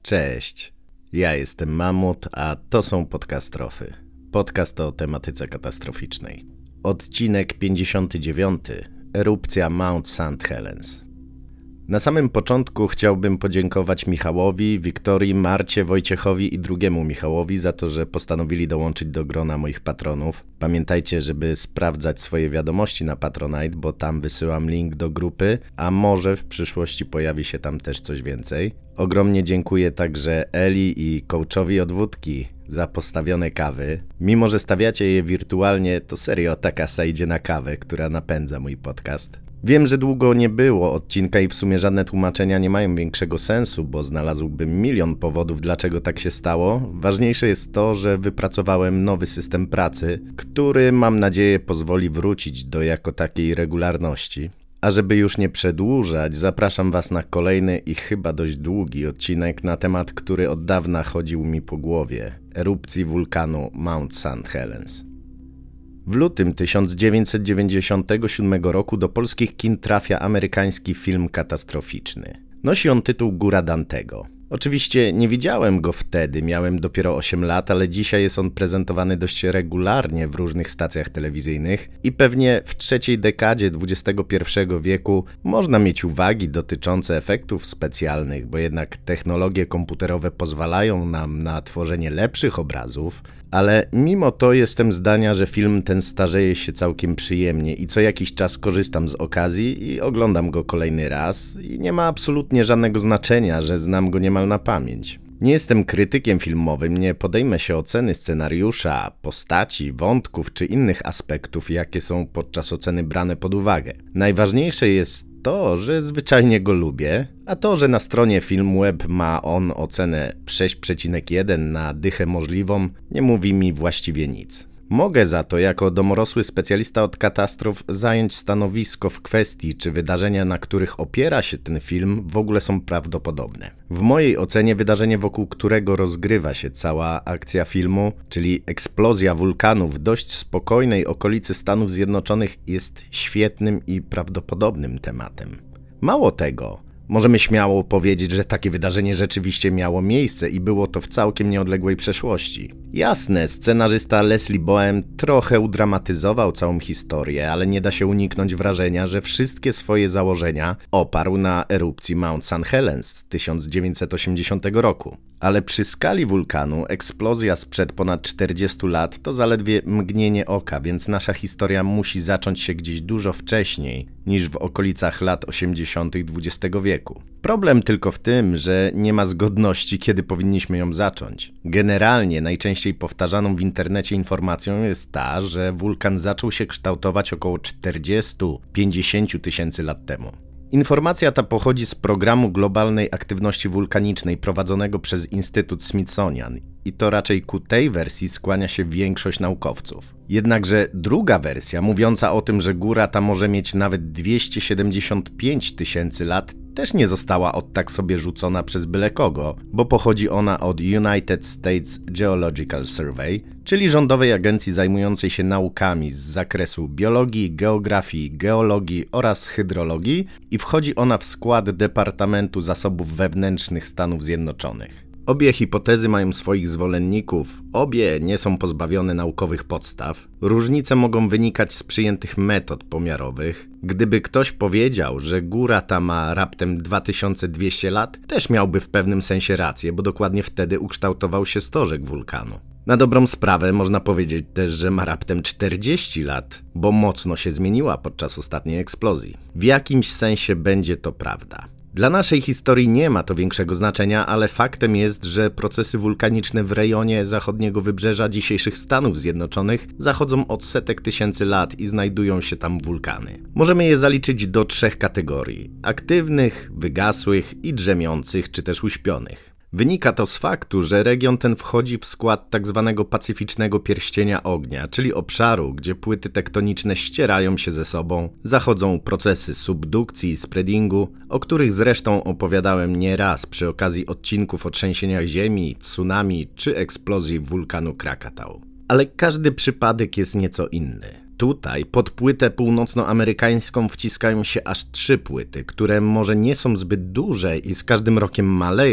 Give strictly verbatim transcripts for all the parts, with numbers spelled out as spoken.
Cześć, ja jestem Mamut, a to są Podcastrofy. Podcast o tematyce katastroficznej. Odcinek pięćdziesiąty dziewiąty. Erupcja Mount Saint Helens. Na samym początku chciałbym podziękować Michałowi, Wiktorii, Marcie, Wojciechowi i drugiemu Michałowi za to, że postanowili dołączyć do grona moich patronów. Pamiętajcie, żeby sprawdzać swoje wiadomości na Patronite, bo tam wysyłam link do grupy, a może w przyszłości pojawi się tam też coś więcej. Ogromnie dziękuję także Eli i coachowi od wódki za postawione kawy. Mimo że stawiacie je wirtualnie, to serio ta kasa idzie na kawę, która napędza mój podcast. Wiem, że długo nie było odcinka i w sumie żadne tłumaczenia nie mają większego sensu, bo znalazłbym milion powodów, dlaczego tak się stało. Ważniejsze jest to, że wypracowałem nowy system pracy, który mam nadzieję pozwoli wrócić do jako takiej regularności. A żeby już nie przedłużać, zapraszam Was na kolejny i chyba dość długi odcinek na temat, który od dawna chodził mi po głowie – erupcji wulkanu Mount Saint Helens. W lutym tysiąc dziewięćset dziewięćdziesiątego siódmego roku do polskich kin trafia amerykański film katastroficzny. Nosi on tytuł Góra Dantego. Oczywiście nie widziałem go wtedy, miałem dopiero osiem lat, ale dzisiaj jest on prezentowany dość regularnie w różnych stacjach telewizyjnych i pewnie w trzeciej dekadzie dwudziestego pierwszego wieku można mieć uwagi dotyczące efektów specjalnych, bo jednak technologie komputerowe pozwalają nam na tworzenie lepszych obrazów, ale mimo to jestem zdania, że film ten starzeje się całkiem przyjemnie i co jakiś czas korzystam z okazji i oglądam go kolejny raz i nie ma absolutnie żadnego znaczenia, że znam go niemal na pamięć. Nie jestem krytykiem filmowym, nie podejmę się oceny scenariusza, postaci, wątków czy innych aspektów, jakie są podczas oceny brane pod uwagę. Najważniejsze jest to, że zwyczajnie go lubię, a to, że na stronie Filmweb ma on ocenę sześć przecinek jeden na dychę możliwą, nie mówi mi właściwie nic. Mogę za to, jako domorosły specjalista od katastrof, zająć stanowisko w kwestii, czy wydarzenia, na których opiera się ten film, w ogóle są prawdopodobne. W mojej ocenie wydarzenie, wokół którego rozgrywa się cała akcja filmu, czyli eksplozja wulkanu w dość spokojnej okolicy Stanów Zjednoczonych, jest świetnym i prawdopodobnym tematem. Mało tego, możemy śmiało powiedzieć, że takie wydarzenie rzeczywiście miało miejsce i było to w całkiem nieodległej przeszłości. Jasne, scenarzysta Leslie Boehm trochę udramatyzował całą historię, ale nie da się uniknąć wrażenia, że wszystkie swoje założenia oparł na erupcji Mount Saint Helens z tysiąc dziewięćset osiemdziesiątego roku. Ale przy skali wulkanu eksplozja sprzed ponad czterdziestu lat to zaledwie mgnienie oka, więc nasza historia musi zacząć się gdzieś dużo wcześniej niż w okolicach lat osiemdziesiątych dwudziestego wieku. Problem tylko w tym, że nie ma zgodności, kiedy powinniśmy ją zacząć. Generalnie najczęściej powtarzaną w internecie informacją jest ta, że wulkan zaczął się kształtować około czterdzieści do pięćdziesięciu tysięcy lat temu. Informacja ta pochodzi z programu globalnej aktywności wulkanicznej prowadzonego przez Instytut Smithsonian i to raczej ku tej wersji skłania się większość naukowców. Jednakże druga wersja, mówiąca o tym, że góra ta może mieć nawet dwieście siedemdziesiąt pięć tysięcy lat, też nie została od tak sobie rzucona przez byle kogo, bo pochodzi ona od United States Geological Survey, czyli rządowej agencji zajmującej się naukami z zakresu biologii, geografii, geologii oraz hydrologii i wchodzi ona w skład Departamentu Zasobów Wewnętrznych Stanów Zjednoczonych. Obie hipotezy mają swoich zwolenników, obie nie są pozbawione naukowych podstaw. Różnice mogą wynikać z przyjętych metod pomiarowych. Gdyby ktoś powiedział, że góra ta ma raptem dwa tysiące dwieście lat, też miałby w pewnym sensie rację, bo dokładnie wtedy ukształtował się stożek wulkanu. Na dobrą sprawę można powiedzieć też, że ma raptem czterdzieści lat, bo mocno się zmieniła podczas ostatniej eksplozji. W jakimś sensie będzie to prawda. Dla naszej historii nie ma to większego znaczenia, ale faktem jest, że procesy wulkaniczne w rejonie zachodniego wybrzeża dzisiejszych Stanów Zjednoczonych zachodzą od setek tysięcy lat i znajdują się tam wulkany. Możemy je zaliczyć do trzech kategorii: aktywnych, wygasłych i drzemiących czy też uśpionych. Wynika to z faktu, że region ten wchodzi w skład tzw. pacyficznego pierścienia ognia, czyli obszaru, gdzie płyty tektoniczne ścierają się ze sobą, zachodzą procesy subdukcji i spreadingu, o których zresztą opowiadałem nieraz przy okazji odcinków o trzęsieniach ziemi, tsunami czy eksplozji wulkanu Krakatau. Ale każdy przypadek jest nieco inny. Tutaj pod płytę północnoamerykańską wciskają się aż trzy płyty, które może nie są zbyt duże i z każdym rokiem maleją,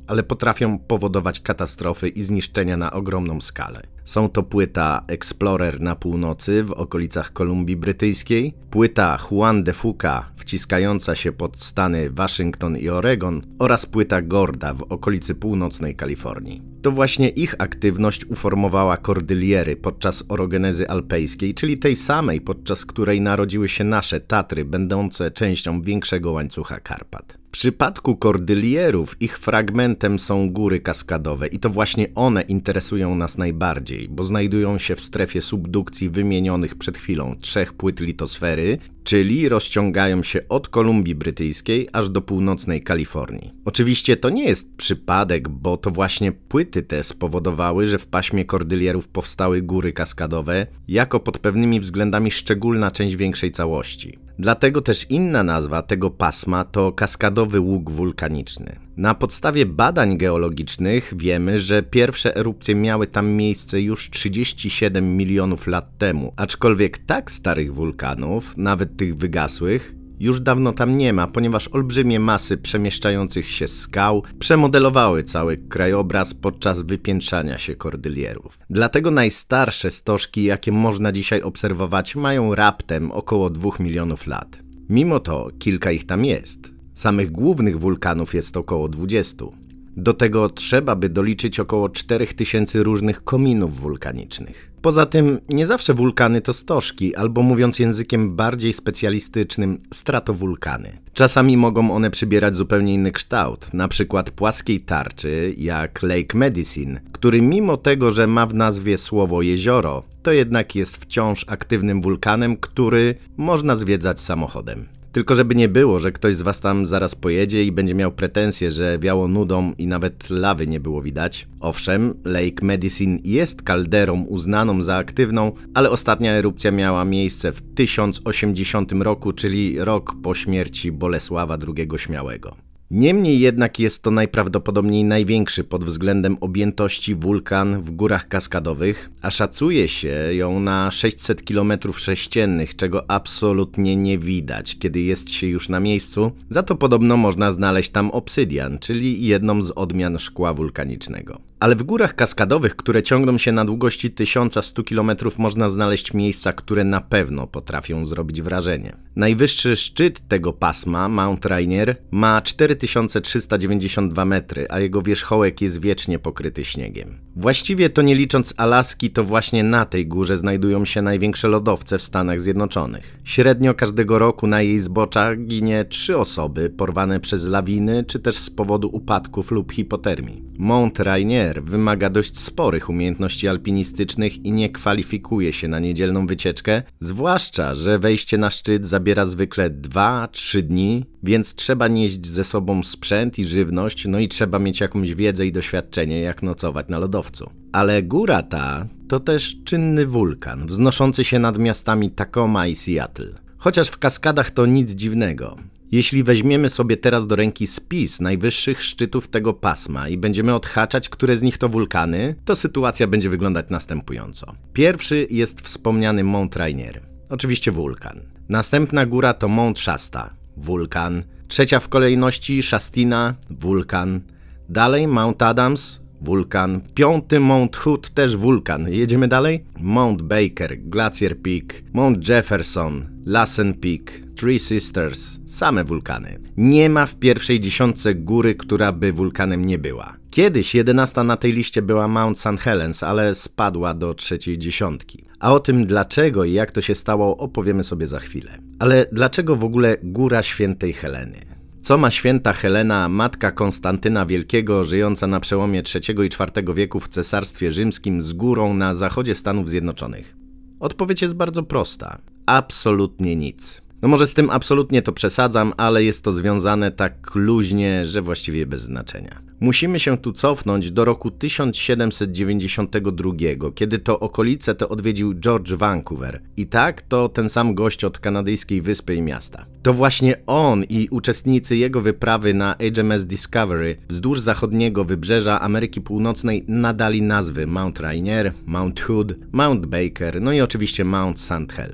ale potrafią powodować katastrofy i zniszczenia na ogromną skalę. Są to płyta Explorer na północy w okolicach Kolumbii Brytyjskiej, płyta Juan de Fuca wciskająca się pod stany Waszyngton i Oregon oraz płyta Gorda w okolicy północnej Kalifornii. To właśnie ich aktywność uformowała kordyliery podczas orogenezy alpejskiej, czyli tej samej, podczas której narodziły się nasze Tatry, będące częścią większego łańcucha Karpat. W przypadku kordylierów ich fragmentem są góry kaskadowe i to właśnie one interesują nas najbardziej, bo znajdują się w strefie subdukcji wymienionych przed chwilą trzech płyt litosfery, czyli rozciągają się od Kolumbii Brytyjskiej aż do północnej Kalifornii. Oczywiście to nie jest przypadek, bo to właśnie płyty te spowodowały, że w paśmie kordylierów powstały góry kaskadowe jako pod pewnymi względami szczególna część większej całości. Dlatego też inna nazwa tego pasma to kaskadowy łuk wulkaniczny. Na podstawie badań geologicznych wiemy, że pierwsze erupcje miały tam miejsce już trzydzieści siedem milionów lat temu, aczkolwiek tak starych wulkanów, nawet tych wygasłych, już dawno tam nie ma, ponieważ olbrzymie masy przemieszczających się skał przemodelowały cały krajobraz podczas wypiętrzania się kordylierów. Dlatego najstarsze stożki, jakie można dzisiaj obserwować, mają raptem około dwóch milionów lat. Mimo to kilka ich tam jest. Samych głównych wulkanów jest około dwudziestu. Do tego trzeba by doliczyć około czterech tysięcy różnych kominów wulkanicznych. Poza tym nie zawsze wulkany to stożki, albo mówiąc językiem bardziej specjalistycznym, stratowulkany. Czasami mogą one przybierać zupełnie inny kształt, na przykład płaskiej tarczy jak Lake Medicine, który mimo tego, że ma w nazwie słowo jezioro, to jednak jest wciąż aktywnym wulkanem, który można zwiedzać samochodem. Tylko żeby nie było, że ktoś z was tam zaraz pojedzie i będzie miał pretensje, że wiało nudą i nawet lawy nie było widać. Owszem, Lake Medicine jest kalderą uznaną za aktywną, ale ostatnia erupcja miała miejsce w tysiąc osiemdziesiątym roku, czyli rok po śmierci Bolesława drugiego Śmiałego. Niemniej jednak jest to najprawdopodobniej największy pod względem objętości wulkan w górach kaskadowych, a szacuje się ją na sześćset kilometrów sześciennych, czego absolutnie nie widać, kiedy jest się już na miejscu. Za to podobno można znaleźć tam obsydian, czyli jedną z odmian szkła wulkanicznego. Ale w górach kaskadowych, które ciągną się na długości tysiąc sto kilometrów, można znaleźć miejsca, które na pewno potrafią zrobić wrażenie. Najwyższy szczyt tego pasma, Mount Rainier, ma cztery tysiące trzysta dziewięćdziesiąt dwa metry, a jego wierzchołek jest wiecznie pokryty śniegiem. Właściwie to nie licząc Alaski, to właśnie na tej górze znajdują się największe lodowce w Stanach Zjednoczonych. Średnio każdego roku na jej zboczach ginie trzy osoby porwane przez lawiny, czy też z powodu upadków lub hipotermii. Mount Rainier wymaga dość sporych umiejętności alpinistycznych i nie kwalifikuje się na niedzielną wycieczkę, zwłaszcza że wejście na szczyt zabiera zwykle dwa trzy dni, więc trzeba nieść ze sobą sprzęt i żywność, no i trzeba mieć jakąś wiedzę i doświadczenie, jak nocować na lodowcu. Ale góra ta to też czynny wulkan, wznoszący się nad miastami Tacoma i Seattle. Chociaż w kaskadach to nic dziwnego. Jeśli weźmiemy sobie teraz do ręki spis najwyższych szczytów tego pasma i będziemy odhaczać, które z nich to wulkany, to sytuacja będzie wyglądać następująco. Pierwszy jest wspomniany Mount Rainier, oczywiście wulkan. Następna góra to Mount Shasta, wulkan. Trzecia w kolejności Shastina, wulkan. Dalej Mount Adams, wulkan. Piąty Mount Hood, też wulkan. Jedziemy dalej? Mount Baker, Glacier Peak, Mount Jefferson, Lassen Peak, Three Sisters, same wulkany. Nie ma w pierwszej dziesiątce góry, która by wulkanem nie była. Kiedyś jedenasta na tej liście była Mount Saint Helens, ale spadła do trzeciej dziesiątki. A o tym dlaczego i jak to się stało opowiemy sobie za chwilę. Ale dlaczego w ogóle Góra Świętej Heleny? Co ma święta Helena, matka Konstantyna Wielkiego, żyjąca na przełomie trzeciego i czwartego wieku w Cesarstwie Rzymskim z górą na zachodzie Stanów Zjednoczonych? Odpowiedź jest bardzo prosta. Absolutnie nic. No może z tym absolutnie to przesadzam, ale jest to związane tak luźnie, że właściwie bez znaczenia. Musimy się tu cofnąć do roku tysiąc siedemset dziewięćdziesiątego drugiego, kiedy to okolice te odwiedził George Vancouver. I tak, to ten sam gość od kanadyjskiej wyspy i miasta. To właśnie on i uczestnicy jego wyprawy na H M S Discovery wzdłuż zachodniego wybrzeża Ameryki Północnej nadali nazwy Mount Rainier, Mount Hood, Mount Baker, no i oczywiście Mount Saint Helens.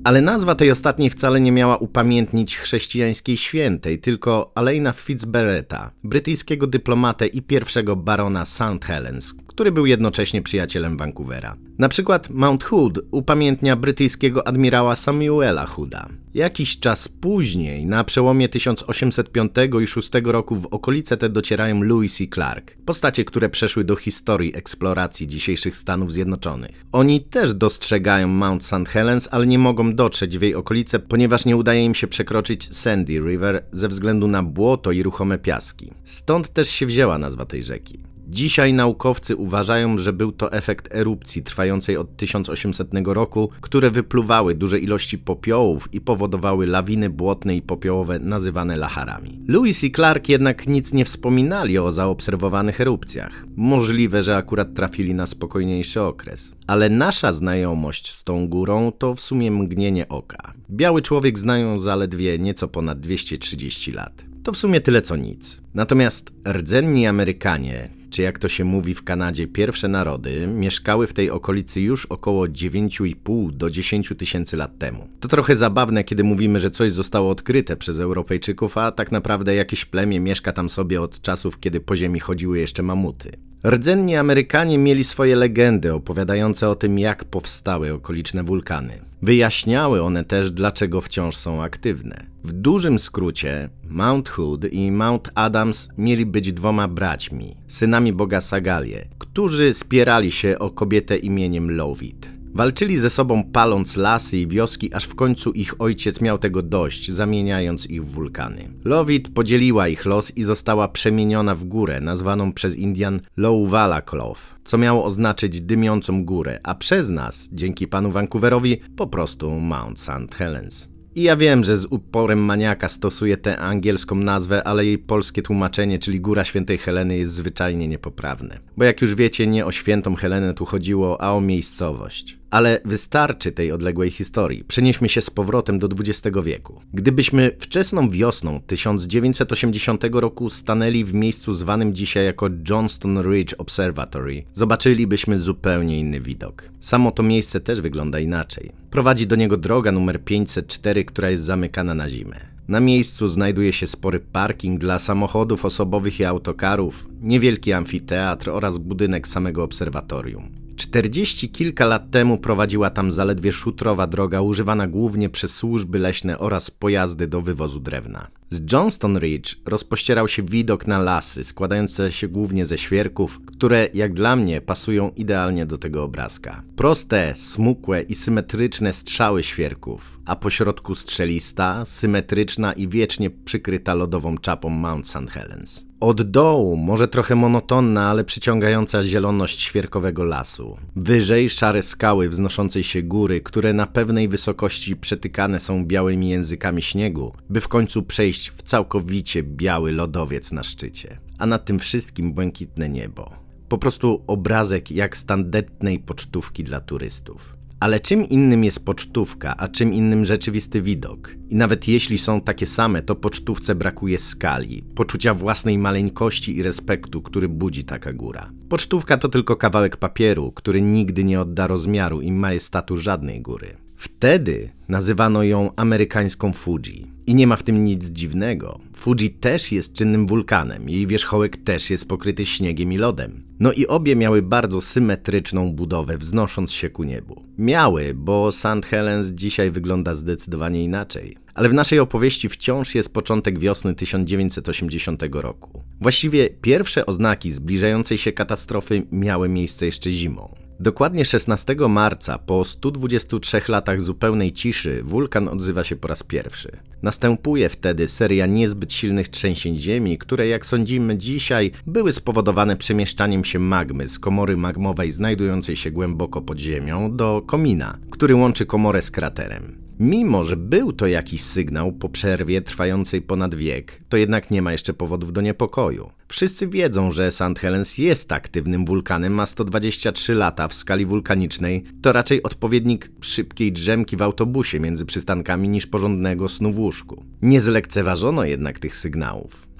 Ale nazwa tej ostatniej wcale nie miała upamiętnić chrześcijańskiej świętej, tylko Alaina Fitzbarreta, brytyjskiego dyplomatę i pierwszego barona Saint Helens, który był jednocześnie przyjacielem Vancouvera. Na przykład Mount Hood upamiętnia brytyjskiego admirała Samuela Hooda. Jakiś czas później, na przełomie tysiąc osiemset piątego i szóstego roku, w okolice te docierają Lewis i Clark, postacie, które przeszły do historii eksploracji dzisiejszych Stanów Zjednoczonych. Oni też dostrzegają Mount Saint Helens, ale nie mogą dotrzeć w jej okolice, ponieważ nie udaje im się przekroczyć Sandy River ze względu na błoto i ruchome piaski. Stąd też się wzięła nazwa tej rzeki. Dzisiaj naukowcy uważają, że był to efekt erupcji trwającej od tysiąc osiemsetnego roku, które wypluwały duże ilości popiołów i powodowały lawiny błotne i popiołowe nazywane lacharami. Lewis i Clark jednak nic nie wspominali o zaobserwowanych erupcjach. Możliwe, że akurat trafili na spokojniejszy okres. Ale nasza znajomość z tą górą to w sumie mgnienie oka. Biały człowiek znają zaledwie nieco ponad dwieście trzydzieści lat. To w sumie tyle co nic. Natomiast rdzenni Amerykanie, czy jak to się mówi w Kanadzie, pierwsze narody, mieszkały w tej okolicy już około dziewięć i pół do dziesięć tysięcy lat temu. To trochę zabawne, kiedy mówimy, że coś zostało odkryte przez Europejczyków, a tak naprawdę jakieś plemię mieszka tam sobie od czasów, kiedy po ziemi chodziły jeszcze mamuty. Rdzenni Amerykanie mieli swoje legendy opowiadające o tym, jak powstały okoliczne wulkany. Wyjaśniały one też, dlaczego wciąż są aktywne. W dużym skrócie, Mount Hood i Mount Adams mieli być dwoma braćmi, synami boga Sagalie, którzy spierali się o kobietę imieniem Lovit. Walczyli ze sobą, paląc lasy i wioski, aż w końcu ich ojciec miał tego dość, zamieniając ich w wulkany. Lovit podzieliła ich los i została przemieniona w górę, nazwaną przez Indian Lowallaclough, co miało oznaczyć dymiącą górę, a przez nas, dzięki panu Vancouverowi, po prostu Mount Saint Helens. I ja wiem, że z uporem maniaka stosuję tę angielską nazwę, ale jej polskie tłumaczenie, czyli Góra Świętej Heleny, jest zwyczajnie niepoprawne. Bo jak już wiecie, nie o Świętą Helenę tu chodziło, a o miejscowość. Ale wystarczy tej odległej historii. Przenieśmy się z powrotem do dwudziestego wieku. Gdybyśmy wczesną wiosną tysiąc dziewięćset osiemdziesiątego roku stanęli w miejscu zwanym dzisiaj jako Johnston Ridge Observatory, zobaczylibyśmy zupełnie inny widok. Samo to miejsce też wygląda inaczej. Prowadzi do niego droga numer pięćset cztery, która jest zamykana na zimę. Na miejscu znajduje się spory parking dla samochodów osobowych i autokarów, niewielki amfiteatr oraz budynek samego obserwatorium. Czterdzieści kilka lat temu prowadziła tam zaledwie szutrowa droga używana głównie przez służby leśne oraz pojazdy do wywozu drewna. Z Johnston Ridge rozpościerał się widok na lasy składające się głównie ze świerków, które jak dla mnie pasują idealnie do tego obrazka. Proste, smukłe i symetryczne strzały świerków, a pośrodku strzelista, symetryczna i wiecznie przykryta lodową czapą Mount Saint Helens. Od dołu może trochę monotonna, ale przyciągająca zieloność świerkowego lasu. Wyżej szare skały wznoszącej się góry, które na pewnej wysokości przetykane są białymi językami śniegu, by w końcu przejść w całkowicie biały lodowiec na szczycie. A nad tym wszystkim błękitne niebo. Po prostu obrazek jak z tandetnej pocztówki dla turystów. Ale czym innym jest pocztówka, a czym innym rzeczywisty widok. I nawet jeśli są takie same, to pocztówce brakuje skali, poczucia własnej maleńkości i respektu, który budzi taka góra. Pocztówka to tylko kawałek papieru, który nigdy nie odda rozmiaru i majestatu żadnej góry. Wtedy nazywano ją amerykańską Fuji. I nie ma w tym nic dziwnego. Fuji też jest czynnym wulkanem, jej wierzchołek też jest pokryty śniegiem i lodem. No i obie miały bardzo symetryczną budowę, wznosząc się ku niebu. Miały, bo Saint Helens dzisiaj wygląda zdecydowanie inaczej. Ale w naszej opowieści wciąż jest początek wiosny tysiąc dziewięćset osiemdziesiątego roku. Właściwie pierwsze oznaki zbliżającej się katastrofy miały miejsce jeszcze zimą. Dokładnie szesnastego marca, po stu dwudziestu trzech latach zupełnej ciszy, wulkan odzywa się po raz pierwszy. Następuje wtedy seria niezbyt silnych trzęsień ziemi, które, jak sądzimy dzisiaj, były spowodowane przemieszczaniem się magmy z komory magmowej znajdującej się głęboko pod ziemią do komina, który łączy komorę z kraterem. Mimo że był to jakiś sygnał po przerwie trwającej ponad wiek, to jednak nie ma jeszcze powodów do niepokoju. Wszyscy wiedzą, że Saint Helens jest aktywnym wulkanem, ma sto dwadzieścia trzy lata w skali wulkanicznej, to raczej odpowiednik szybkiej drzemki w autobusie między przystankami niż porządnego snu w łóżku. Nie zlekceważono jednak tych sygnałów.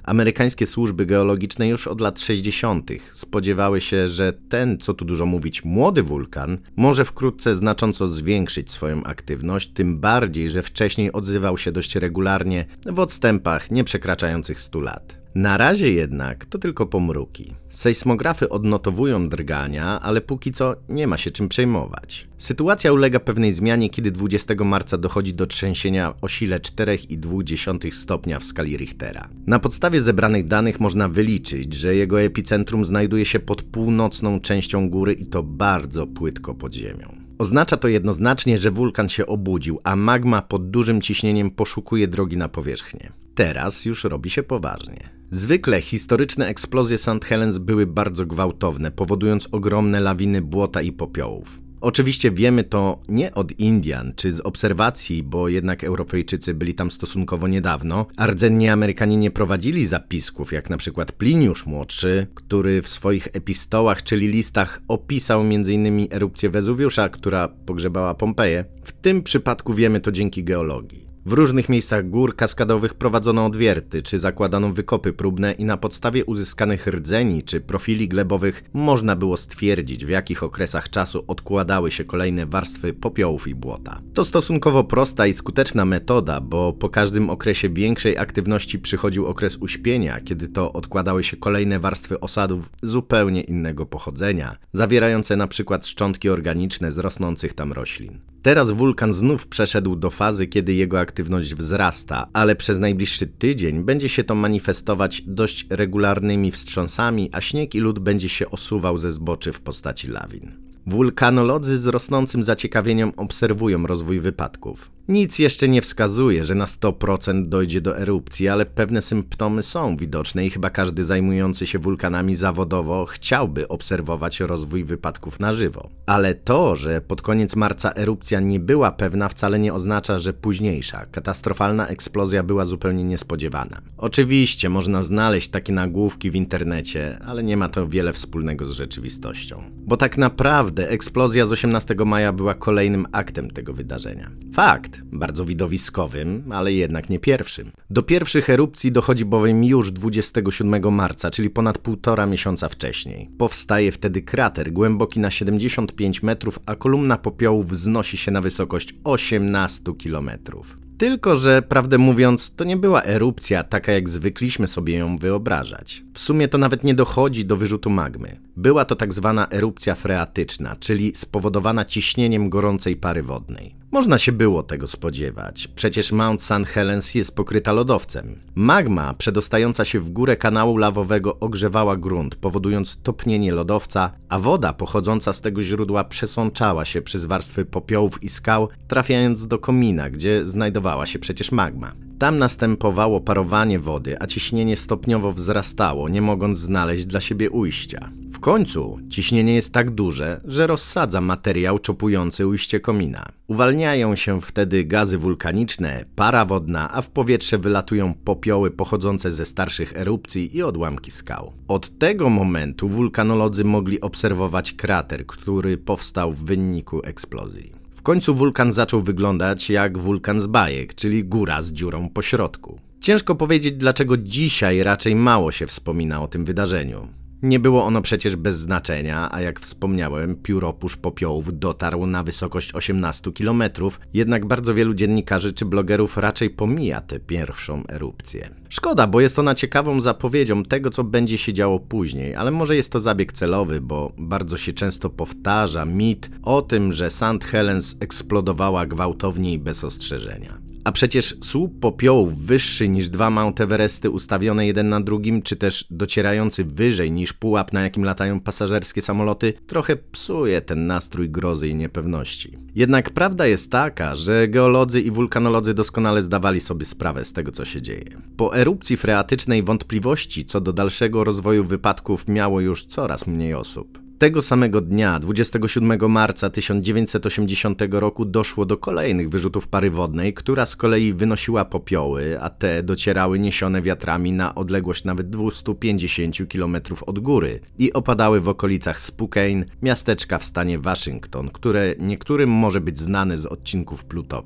Amerykańskie służby geologiczne już od lat sześćdziesiątych spodziewały się, że ten, co tu dużo mówić, młody wulkan może wkrótce znacząco zwiększyć swoją aktywność, tym bardziej, że wcześniej odzywał się dość regularnie w odstępach nie przekraczających stu lat. Na razie jednak to tylko pomruki. Sejsmografy odnotowują drgania, ale póki co nie ma się czym przejmować. Sytuacja ulega pewnej zmianie, kiedy dwudziestego marca dochodzi do trzęsienia o sile cztery i dwie dziesiąte stopnia w skali Richtera. Na podstawie zebranych danych można wyliczyć, że jego epicentrum znajduje się pod północną częścią góry i to bardzo płytko pod ziemią. Oznacza to jednoznacznie, że wulkan się obudził, a magma pod dużym ciśnieniem poszukuje drogi na powierzchnię. Teraz już robi się poważnie. Zwykle historyczne eksplozje Saint Helens były bardzo gwałtowne, powodując ogromne lawiny błota i popiołów. Oczywiście wiemy to nie od Indian czy z obserwacji, bo jednak Europejczycy byli tam stosunkowo niedawno, a rdzenni Amerykanie nie prowadzili zapisków, jak na przykład Pliniusz Młodszy, który w swoich epistołach, czyli listach, opisał między innymi erupcję Wezuwiusza, która pogrzebała Pompeję. W tym przypadku wiemy to dzięki geologii. W różnych miejscach gór kaskadowych prowadzono odwierty, czy zakładano wykopy próbne i na podstawie uzyskanych rdzeni czy profili glebowych można było stwierdzić, w jakich okresach czasu odkładały się kolejne warstwy popiołów i błota. To stosunkowo prosta i skuteczna metoda, bo po każdym okresie większej aktywności przychodził okres uśpienia, kiedy to odkładały się kolejne warstwy osadów zupełnie innego pochodzenia, zawierające na przykład szczątki organiczne z rosnących tam roślin. Teraz wulkan znów przeszedł do fazy, kiedy jego aktywność wzrasta, ale przez najbliższy tydzień będzie się to manifestować dość regularnymi wstrząsami, a śnieg i lód będzie się osuwał ze zboczy w postaci lawin. Wulkanolodzy z rosnącym zaciekawieniem obserwują rozwój wypadków. Nic jeszcze nie wskazuje, że na sto procent dojdzie do erupcji, ale pewne symptomy są widoczne i chyba każdy zajmujący się wulkanami zawodowo chciałby obserwować rozwój wypadków na żywo. Ale to, że pod koniec marca erupcja nie była pewna, wcale nie oznacza, że późniejsza, katastrofalna eksplozja była zupełnie niespodziewana. Oczywiście można znaleźć takie nagłówki w internecie, ale nie ma to wiele wspólnego z rzeczywistością. Bo tak naprawdę eksplozja z osiemnastego maja była kolejnym aktem tego wydarzenia. Fakt, bardzo widowiskowym, ale jednak nie pierwszym. Do pierwszych erupcji dochodzi bowiem już dwudziestego siódmego marca, czyli ponad półtora miesiąca wcześniej. Powstaje wtedy krater głęboki na siedemdziesiąt pięć metrów, a kolumna popiołu wznosi się na wysokość osiemnaście kilometrów. Tylko że, prawdę mówiąc, to nie była erupcja taka, jak zwykliśmy sobie ją wyobrażać. W sumie to nawet nie dochodzi do wyrzutu magmy. Była to tak zwana erupcja freatyczna, czyli spowodowana ciśnieniem gorącej pary wodnej. Można się było tego spodziewać, przecież Mount Saint Helens jest pokryta lodowcem. Magma przedostająca się w górę kanału lawowego ogrzewała grunt, powodując topnienie lodowca, a woda pochodząca z tego źródła przesączała się przez warstwy popiołów i skał, trafiając do komina, gdzie znajdowała się przecież magma. Tam następowało parowanie wody, a ciśnienie stopniowo wzrastało, nie mogąc znaleźć dla siebie ujścia. W końcu ciśnienie jest tak duże, że rozsadza materiał czopujący ujście komina. Uwalniają się wtedy gazy wulkaniczne, para wodna, a w powietrze wylatują popioły pochodzące ze starszych erupcji i odłamki skał. Od tego momentu wulkanolodzy mogli obserwować krater, który powstał w wyniku eksplozji. W końcu wulkan zaczął wyglądać jak wulkan z bajek, czyli góra z dziurą po środku. Ciężko powiedzieć, dlaczego dzisiaj raczej mało się wspomina o tym wydarzeniu. Nie było ono przecież bez znaczenia, a jak wspomniałem, pióropusz popiołów dotarł na wysokość osiemnaście kilometrów, jednak bardzo wielu dziennikarzy czy blogerów raczej pomija tę pierwszą erupcję. Szkoda, bo jest ona ciekawą zapowiedzią tego, co będzie się działo później, ale może jest to zabieg celowy, bo bardzo się często powtarza mit o tym, że Saint Helens eksplodowała gwałtownie i bez ostrzeżenia. A przecież słup popiołów wyższy niż dwa Mount Everesty ustawione jeden na drugim, czy też docierający wyżej niż pułap, na jakim latają pasażerskie samoloty, trochę psuje ten nastrój grozy i niepewności. Jednak prawda jest taka, że geolodzy i wulkanolodzy doskonale zdawali sobie sprawę z tego, co się dzieje. Po erupcji freatycznej wątpliwości co do dalszego rozwoju wypadków miało już coraz mniej osób. Tego samego dnia, dwudziestego siódmego marca tysiąc dziewięćset osiemdziesiątego roku, doszło do kolejnych wyrzutów pary wodnej, która z kolei wynosiła popioły, a te docierały niesione wiatrami na odległość nawet dwieście pięćdziesiąt kilometrów od góry i opadały w okolicach Spokane, miasteczka w stanie Waszyngton, które niektórym może być znane z odcinków Plutopii.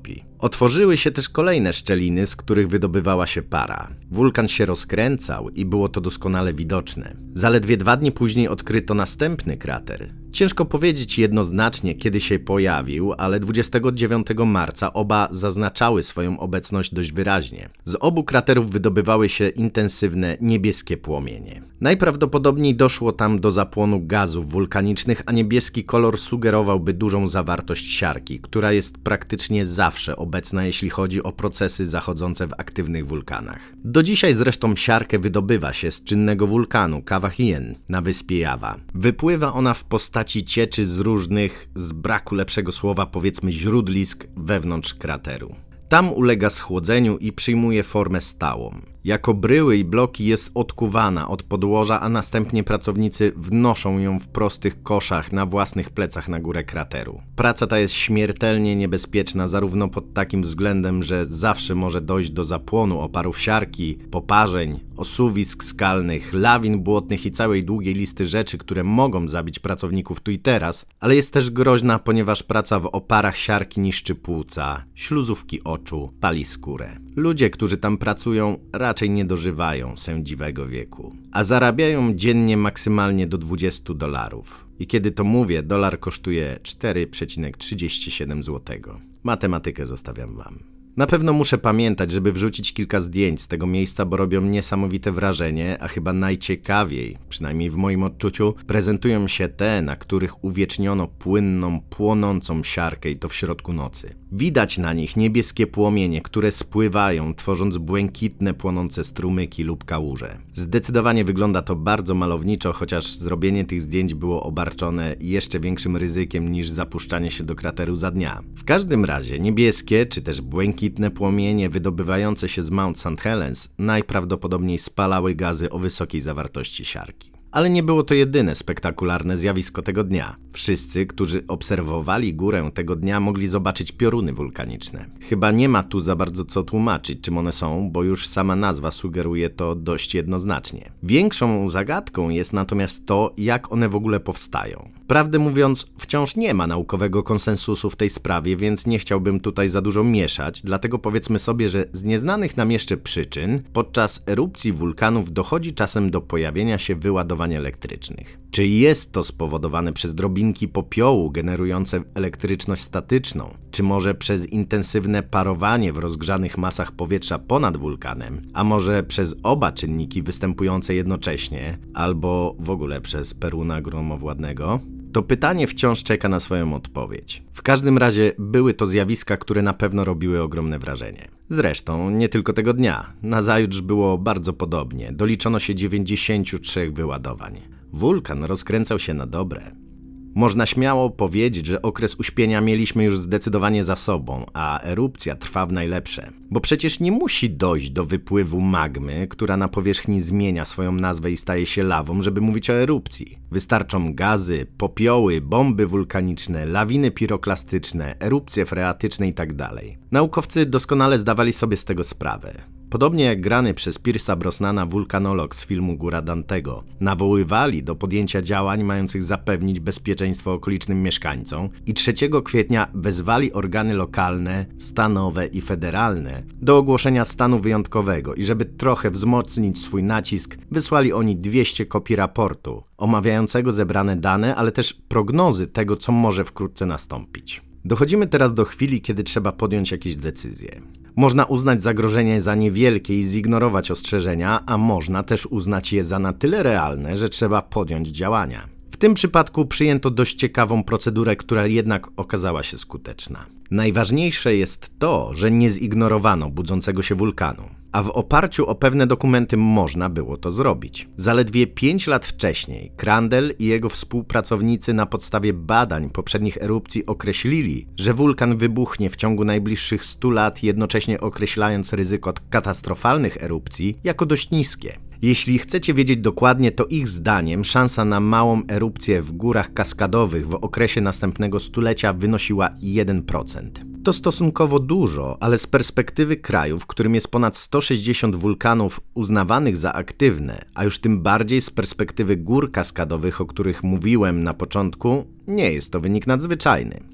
Otworzyły się też kolejne szczeliny, z których wydobywała się para. Wulkan się rozkręcał i było to doskonale widoczne. Zaledwie dwa dni później odkryto następny krater. Ciężko powiedzieć jednoznacznie, kiedy się pojawił, ale dwudziestego dziewiątego marca oba zaznaczały swoją obecność dość wyraźnie. Z obu kraterów wydobywały się intensywne niebieskie płomienie. Najprawdopodobniej doszło tam do zapłonu gazów wulkanicznych, a niebieski kolor sugerowałby dużą zawartość siarki, która jest praktycznie zawsze obecna, jeśli chodzi o procesy zachodzące w aktywnych wulkanach. Do dzisiaj zresztą siarkę wydobywa się z czynnego wulkanu Kawah Hien na wyspie Jawa. Wypływa ona w postaci cieczy z różnych, z braku lepszego słowa powiedzmy źródlisk wewnątrz krateru. Tam ulega schłodzeniu i przyjmuje formę stałą. Jako bryły i bloki jest odkuwana od podłoża, a następnie pracownicy wnoszą ją w prostych koszach na własnych plecach na górę krateru. Praca ta jest śmiertelnie niebezpieczna zarówno pod takim względem, że zawsze może dojść do zapłonu oparów siarki, poparzeń, osuwisk skalnych, lawin błotnych i całej długiej listy rzeczy, które mogą zabić pracowników tu i teraz, ale jest też groźna, ponieważ praca w oparach siarki niszczy płuca, śluzówki oczu, pali skórę. Ludzie, którzy tam pracują, raczej nie dożywają sędziwego wieku, a zarabiają dziennie maksymalnie do dwudziestu dolarów. I kiedy to mówię, dolar kosztuje cztery przecinek trzydzieści siedem złotego. Matematykę zostawiam wam. Na pewno muszę pamiętać, żeby wrzucić kilka zdjęć z tego miejsca, bo robią niesamowite wrażenie, a chyba najciekawiej, przynajmniej w moim odczuciu, prezentują się te, na których uwieczniono płynną, płonącą siarkę i to w środku nocy. Widać na nich niebieskie płomienie, które spływają, tworząc błękitne, płonące strumyki lub kałuże. Zdecydowanie wygląda to bardzo malowniczo, chociaż zrobienie tych zdjęć było obarczone jeszcze większym ryzykiem niż zapuszczanie się do krateru za dnia. W każdym razie niebieskie, czy też błękitne płomienie wydobywające się z Mount Saint Helens najprawdopodobniej spalały gazy o wysokiej zawartości siarki. Ale nie było to jedyne spektakularne zjawisko tego dnia. Wszyscy, którzy obserwowali górę tego dnia, mogli zobaczyć pioruny wulkaniczne. Chyba nie ma tu za bardzo co tłumaczyć, czym one są, bo już sama nazwa sugeruje to dość jednoznacznie. Większą zagadką jest natomiast to, jak one w ogóle powstają. Prawdę mówiąc, wciąż nie ma naukowego konsensusu w tej sprawie, więc nie chciałbym tutaj za dużo mieszać, dlatego powiedzmy sobie, że z nieznanych nam jeszcze przyczyn podczas erupcji wulkanów dochodzi czasem do pojawienia się wyładowań elektrycznych. Czy jest to spowodowane przez drobinki popiołu generujące elektryczność statyczną, czy może przez intensywne parowanie w rozgrzanych masach powietrza ponad wulkanem, a może przez oba czynniki występujące jednocześnie, albo w ogóle przez Peruna gromowładnego? To pytanie wciąż czeka na swoją odpowiedź. W każdym razie były to zjawiska, które na pewno robiły ogromne wrażenie. Zresztą nie tylko tego dnia. Nazajutrz było bardzo podobnie. Doliczono się dziewięćdziesięciu trzech wyładowań. Wulkan rozkręcał się na dobre. Można śmiało powiedzieć, że okres uśpienia mieliśmy już zdecydowanie za sobą, a erupcja trwa w najlepsze. Bo przecież nie musi dojść do wypływu magmy, która na powierzchni zmienia swoją nazwę i staje się lawą, żeby mówić o erupcji. Wystarczą gazy, popioły, bomby wulkaniczne, lawiny piroklastyczne, erupcje freatyczne itd. Naukowcy doskonale zdawali sobie z tego sprawę. Podobnie jak grany przez Pierce'a Brosnana wulkanolog z filmu Góra Dantego, nawoływali do podjęcia działań mających zapewnić bezpieczeństwo okolicznym mieszkańcom i trzeciego kwietnia wezwali organy lokalne, stanowe i federalne do ogłoszenia stanu wyjątkowego i żeby trochę wzmocnić swój nacisk, wysłali oni dwieście kopii raportu omawiającego zebrane dane, ale też prognozy tego, co może wkrótce nastąpić. Dochodzimy teraz do chwili, kiedy trzeba podjąć jakieś decyzje. Można uznać zagrożenie za niewielkie i zignorować ostrzeżenia, a można też uznać je za na tyle realne, że trzeba podjąć działania. W tym przypadku przyjęto dość ciekawą procedurę, która jednak okazała się skuteczna. Najważniejsze jest to, że nie zignorowano budzącego się wulkanu, a w oparciu o pewne dokumenty można było to zrobić. Zaledwie pięć lat wcześniej Crandall i jego współpracownicy na podstawie badań poprzednich erupcji określili, że wulkan wybuchnie w ciągu najbliższych stu lat, jednocześnie określając ryzyko katastrofalnych erupcji jako dość niskie. Jeśli chcecie wiedzieć dokładnie, to ich zdaniem szansa na małą erupcję w górach kaskadowych w okresie następnego stulecia wynosiła jeden procent. To stosunkowo dużo, ale z perspektywy kraju, w którym jest ponad sto sześćdziesiąt wulkanów uznawanych za aktywne, a już tym bardziej z perspektywy gór kaskadowych, o których mówiłem na początku, nie jest to wynik nadzwyczajny.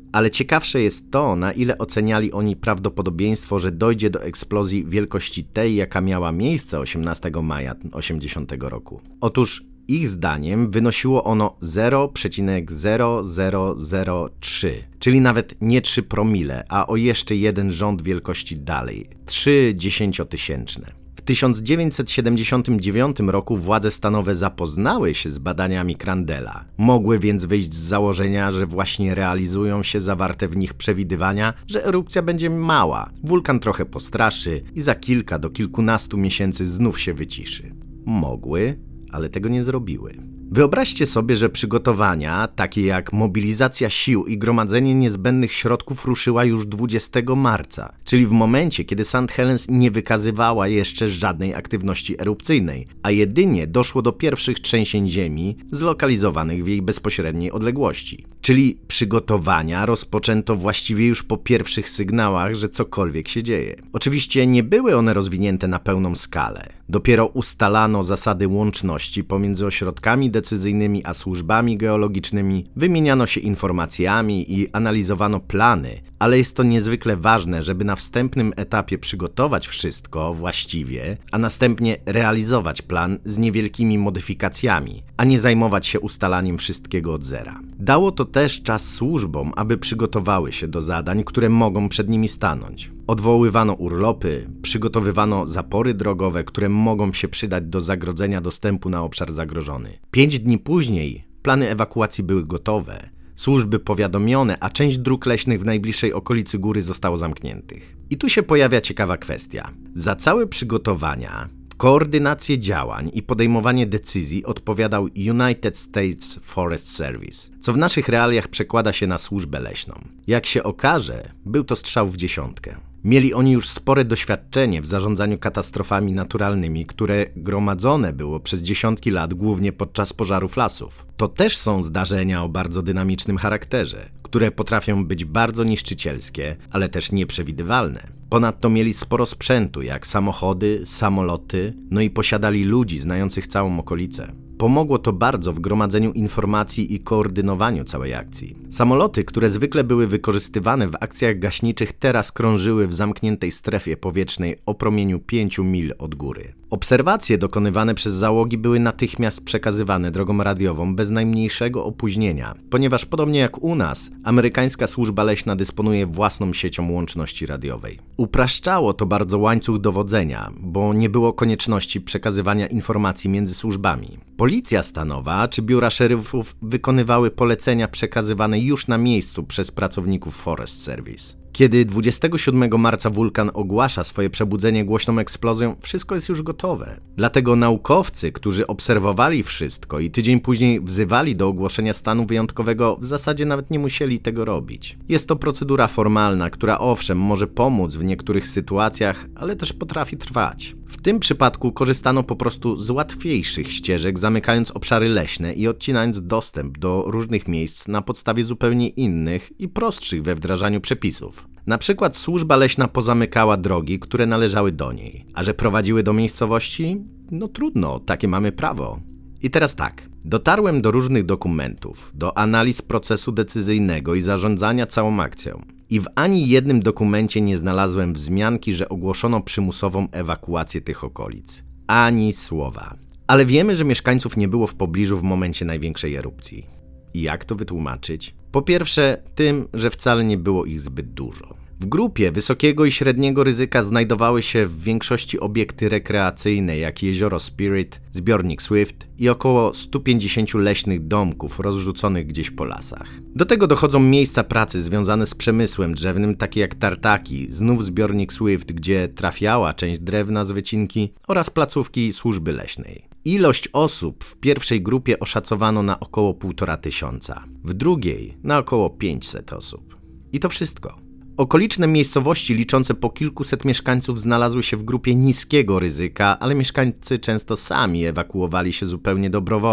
Ale ciekawsze jest to, na ile oceniali oni prawdopodobieństwo, że dojdzie do eksplozji wielkości tej, jaka miała miejsce osiemnastego maja osiemdziesiątego roku. Otóż ich zdaniem wynosiło ono zero przecinek zero zero zero trzy, czyli nawet nie trzy promile, a o jeszcze jeden rząd wielkości dalej, trzy dziesięciotysięczne. W tysiąc dziewięćset siedemdziesiątym dziewiątym roku władze stanowe zapoznały się z badaniami Crandella. Mogły więc wyjść z założenia, że właśnie realizują się zawarte w nich przewidywania, że erupcja będzie mała, wulkan trochę postraszy i za kilka do kilkunastu miesięcy znów się wyciszy. Mogły, ale tego nie zrobiły. Wyobraźcie sobie, że przygotowania, takie jak mobilizacja sił i gromadzenie niezbędnych środków ruszyła już dwudziestego marca, czyli w momencie, kiedy Saint Helens nie wykazywała jeszcze żadnej aktywności erupcyjnej, a jedynie doszło do pierwszych trzęsień ziemi zlokalizowanych w jej bezpośredniej odległości. Czyli przygotowania rozpoczęto właściwie już po pierwszych sygnałach, że cokolwiek się dzieje. Oczywiście nie były one rozwinięte na pełną skalę. Dopiero ustalano zasady łączności pomiędzy ośrodkami decyzyjnymi a służbami geologicznymi, wymieniano się informacjami i analizowano plany, ale jest to niezwykle ważne, żeby na wstępnym etapie przygotować wszystko właściwie, a następnie realizować plan z niewielkimi modyfikacjami, a nie zajmować się ustalaniem wszystkiego od zera. Dało to też czas służbom, aby przygotowały się do zadań, które mogą przed nimi stanąć. Odwoływano urlopy, przygotowywano zapory drogowe, które mogą się przydać do zagrodzenia dostępu na obszar zagrożony. Pięć dni później plany ewakuacji były gotowe, służby powiadomione, a część dróg leśnych w najbliższej okolicy góry zostało zamkniętych. I tu się pojawia ciekawa kwestia. Za całe przygotowania, koordynację działań i podejmowanie decyzji odpowiadał United States Forest Service, co w naszych realiach przekłada się na służbę leśną. Jak się okaże, był to strzał w dziesiątkę. Mieli oni już spore doświadczenie w zarządzaniu katastrofami naturalnymi, które gromadzone było przez dziesiątki lat głównie podczas pożarów lasów. To też są zdarzenia o bardzo dynamicznym charakterze, które potrafią być bardzo niszczycielskie, ale też nieprzewidywalne. Ponadto mieli sporo sprzętu, jak samochody, samoloty, no i posiadali ludzi znających całą okolicę. Pomogło to bardzo w gromadzeniu informacji i koordynowaniu całej akcji. Samoloty, które zwykle były wykorzystywane w akcjach gaśniczych, teraz krążyły w zamkniętej strefie powietrznej o promieniu pięciu mil od góry. Obserwacje dokonywane przez załogi były natychmiast przekazywane drogą radiową bez najmniejszego opóźnienia, ponieważ podobnie jak u nas, amerykańska służba leśna dysponuje własną siecią łączności radiowej. Upraszczało to bardzo łańcuch dowodzenia, bo nie było konieczności przekazywania informacji między służbami. Policja stanowa czy biura szeryfów wykonywały polecenia przekazywane już na miejscu przez pracowników Forest Service. Kiedy dwudziestego siódmego marca wulkan ogłasza swoje przebudzenie głośną eksplozją, wszystko jest już gotowe. Dlatego naukowcy, którzy obserwowali wszystko i tydzień później wzywali do ogłoszenia stanu wyjątkowego, w zasadzie nawet nie musieli tego robić. Jest to procedura formalna, która owszem może pomóc w niektórych sytuacjach, ale też potrafi trwać. W tym przypadku korzystano po prostu z łatwiejszych ścieżek, zamykając obszary leśne i odcinając dostęp do różnych miejsc na podstawie zupełnie innych i prostszych we wdrażaniu przepisów. Na przykład służba leśna pozamykała drogi, które należały do niej, a że prowadziły do miejscowości? No trudno, takie mamy prawo. I teraz tak, dotarłem do różnych dokumentów, do analiz procesu decyzyjnego i zarządzania całą akcją. I w ani jednym dokumencie nie znalazłem wzmianki, że ogłoszono przymusową ewakuację tych okolic. Ani słowa. Ale wiemy, że mieszkańców nie było w pobliżu w momencie największej erupcji. I jak to wytłumaczyć? Po pierwsze, tym, że wcale nie było ich zbyt dużo. W grupie wysokiego i średniego ryzyka znajdowały się w większości obiekty rekreacyjne, jak jezioro Spirit, zbiornik Swift i około stu pięćdziesięciu leśnych domków rozrzuconych gdzieś po lasach. Do tego dochodzą miejsca pracy związane z przemysłem drzewnym, takie jak tartaki, znów zbiornik Swift, gdzie trafiała część drewna z wycinki oraz placówki służby leśnej. Ilość osób w pierwszej grupie oszacowano na około półtora tysiąca, w drugiej na około pięćset osób. I to wszystko. Okoliczne miejscowości liczące po kilkuset mieszkańców znalazły się w grupie niskiego ryzyka, ale mieszkańcy często sami ewakuowali się zupełnie dobrowolnie,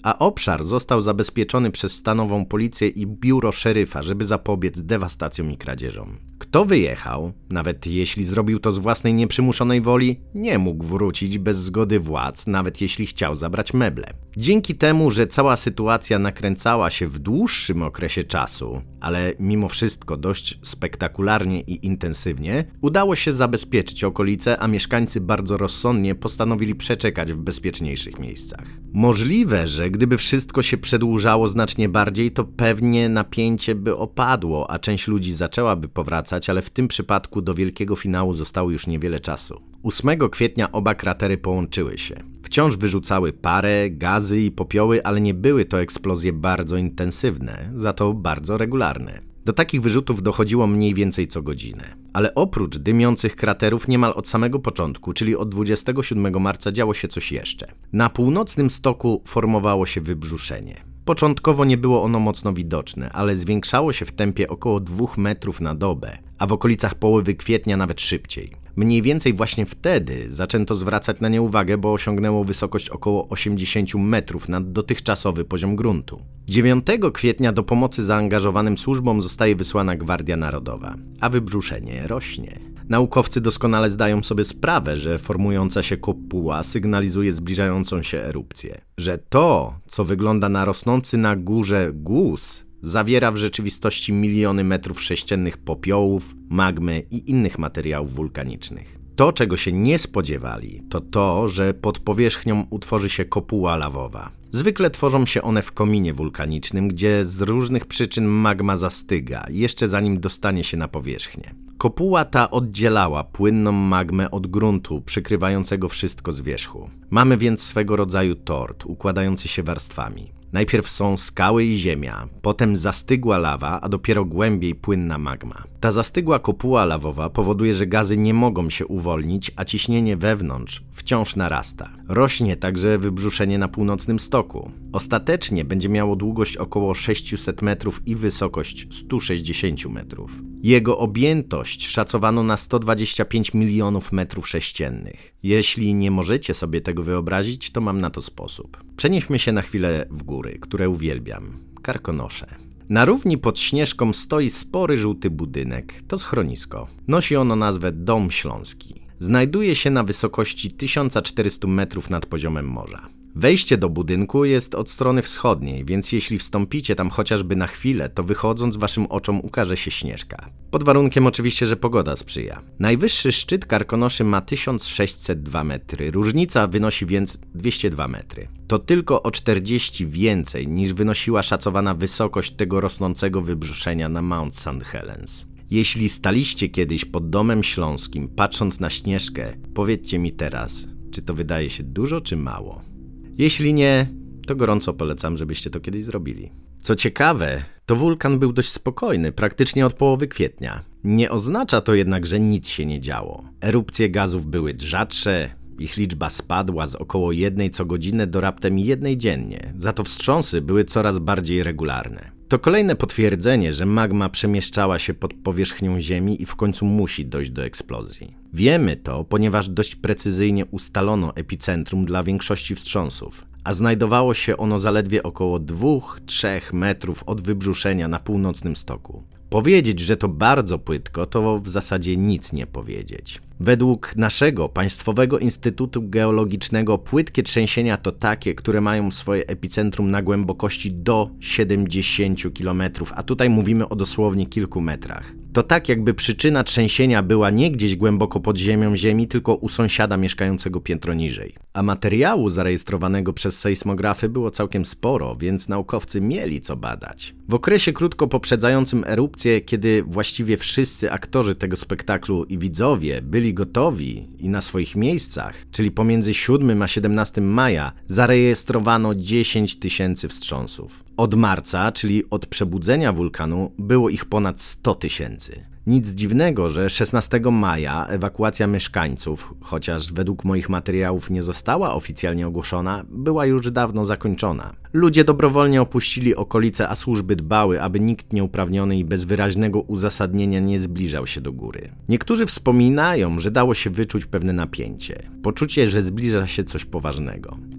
a obszar został zabezpieczony przez stanową policję i biuro szeryfa, żeby zapobiec dewastacjom i kradzieżom. Kto wyjechał, nawet jeśli zrobił to z własnej nieprzymuszonej woli, nie mógł wrócić bez zgody władz, nawet jeśli chciał zabrać meble. Dzięki temu, że cała sytuacja nakręcała się w dłuższym okresie czasu, ale mimo wszystko dość spektakularnie i intensywnie, udało się zabezpieczyć okolice, a mieszkańcy bardzo rozsądnie postanowili przeczekać w bezpieczniejszych miejscach. Możliwe, że gdyby wszystko się przedłużało znacznie bardziej, to pewnie napięcie by opadło, a część ludzi zaczęłaby powracać, ale w tym przypadku do wielkiego finału zostało już niewiele czasu. ósmego kwietnia oba kratery połączyły się. Wciąż wyrzucały parę, gazy i popioły, ale nie były to eksplozje bardzo intensywne, za to bardzo regularne. Do takich wyrzutów dochodziło mniej więcej co godzinę. Ale oprócz dymiących kraterów niemal od samego początku, czyli od dwudziestego siódmego marca, działo się coś jeszcze. Na północnym stoku formowało się wybrzuszenie. Początkowo nie było ono mocno widoczne, ale zwiększało się w tempie około dwóch metrów na dobę, a w okolicach połowy kwietnia nawet szybciej. Mniej więcej właśnie wtedy zaczęto zwracać na nie uwagę, bo osiągnęło wysokość około osiemdziesiąt metrów nad dotychczasowy poziom gruntu. dziewiątego kwietnia do pomocy zaangażowanym służbom zostaje wysłana Gwardia Narodowa, a wybrzuszenie rośnie. Naukowcy doskonale zdają sobie sprawę, że formująca się kopuła sygnalizuje zbliżającą się erupcję. Że to, co wygląda na rosnący na górze guz, zawiera w rzeczywistości miliony metrów sześciennych popiołów, magmy i innych materiałów wulkanicznych. To, czego się nie spodziewali, to to, że pod powierzchnią utworzy się kopuła lawowa. Zwykle tworzą się one w kominie wulkanicznym, gdzie z różnych przyczyn magma zastyga, jeszcze zanim dostanie się na powierzchnię. Kopuła ta oddzielała płynną magmę od gruntu, przykrywającego wszystko z wierzchu. Mamy więc swego rodzaju tort, układający się warstwami. Najpierw są skały i ziemia, potem zastygła lawa, a dopiero głębiej płynna magma. Ta zastygła kopuła lawowa powoduje, że gazy nie mogą się uwolnić, a ciśnienie wewnątrz wciąż narasta. Rośnie także wybrzuszenie na północnym stoku. Ostatecznie będzie miało długość około sześćset metrów i wysokość sto sześćdziesiąt metrów. Jego objętość szacowano na sto dwadzieścia pięć milionów metrów sześciennych. Jeśli nie możecie sobie tego wyobrazić, to mam na to sposób. Przenieśmy się na chwilę w góry, które uwielbiam. Karkonosze. Na równi pod Śnieżką stoi spory żółty budynek. To schronisko. Nosi ono nazwę Dom Śląski. Znajduje się na wysokości tysiąc czterysta metrów nad poziomem morza. Wejście do budynku jest od strony wschodniej, więc jeśli wstąpicie tam chociażby na chwilę, to wychodząc waszym oczom ukaże się Śnieżka. Pod warunkiem oczywiście, że pogoda sprzyja. Najwyższy szczyt Karkonoszy ma tysiąc sześćset dwa metry, różnica wynosi więc dwieście dwa metry. To tylko o czterdzieści więcej niż wynosiła szacowana wysokość tego rosnącego wybrzuszenia na Mount Saint Helens. Jeśli staliście kiedyś pod Domem Śląskim, patrząc na Śnieżkę, powiedzcie mi teraz, czy to wydaje się dużo czy mało? Jeśli nie, to gorąco polecam, żebyście to kiedyś zrobili. Co ciekawe, to wulkan był dość spokojny, praktycznie od połowy kwietnia. Nie oznacza to jednak, że nic się nie działo. Erupcje gazów były rzadsze, ich liczba spadła z około jednej co godzinę do raptem jednej dziennie, za to wstrząsy były coraz bardziej regularne. To kolejne potwierdzenie, że magma przemieszczała się pod powierzchnią Ziemi i w końcu musi dojść do eksplozji. Wiemy to, ponieważ dość precyzyjnie ustalono epicentrum dla większości wstrząsów, a znajdowało się ono zaledwie około dwa do trzech metrów od wybrzuszenia na północnym stoku. Powiedzieć, że to bardzo płytko, to w zasadzie nic nie powiedzieć. Według naszego Państwowego Instytutu Geologicznego płytkie trzęsienia to takie, które mają swoje epicentrum na głębokości do siedemdziesięciu kilometrów, a tutaj mówimy o dosłownie kilku metrach. To tak, jakby przyczyna trzęsienia była nie gdzieś głęboko pod ziemią Ziemi, tylko u sąsiada mieszkającego piętro niżej. A materiału zarejestrowanego przez sejsmografy było całkiem sporo, więc naukowcy mieli co badać. W okresie krótko poprzedzającym erupcję, kiedy właściwie wszyscy aktorzy tego spektaklu i widzowie byli gotowi i na swoich miejscach, czyli pomiędzy siódmego a siedemnastego maja, zarejestrowano dziesięć tysięcy wstrząsów. Od marca, czyli od przebudzenia wulkanu, było ich ponad sto tysięcy. Nic dziwnego, że szesnastego maja ewakuacja mieszkańców, chociaż według moich materiałów nie została oficjalnie ogłoszona, była już dawno zakończona. Ludzie dobrowolnie opuścili okolice, a służby dbały, aby nikt nieuprawniony i bez wyraźnego uzasadnienia nie zbliżał się do góry. Niektórzy wspominają, że dało się wyczuć pewne napięcie. Poczucie, że zbliża się coś poważnego.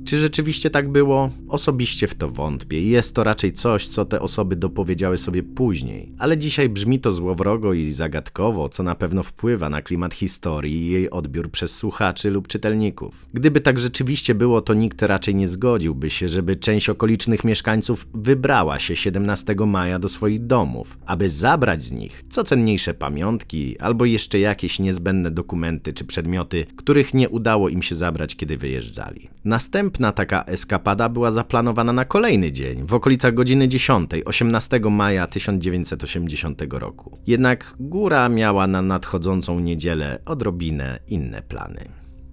Czy rzeczywiście tak było? Osobiście w to wątpię. Jest to raczej coś, co te osoby dopowiedziały sobie później. Ale dzisiaj brzmi to złowrogo i zagadkowo, co na pewno wpływa na klimat historii i jej odbiór przez słuchaczy lub czytelników. Gdyby tak rzeczywiście było, to nikt raczej nie zgodziłby się, żeby część okolicznych mieszkańców wybrała się siedemnastego maja do swoich domów, aby zabrać z nich co cenniejsze pamiątki albo jeszcze jakieś niezbędne dokumenty czy przedmioty, których nie udało im się zabrać, kiedy wyjeżdżali. Następna taka eskapada była zaplanowana na kolejny dzień, w okolicach godziny dziesiątej, osiemnastego maja tysiąc dziewięćset osiemdziesiątego roku. Jednak góra miała na nadchodzącą niedzielę odrobinę inne plany.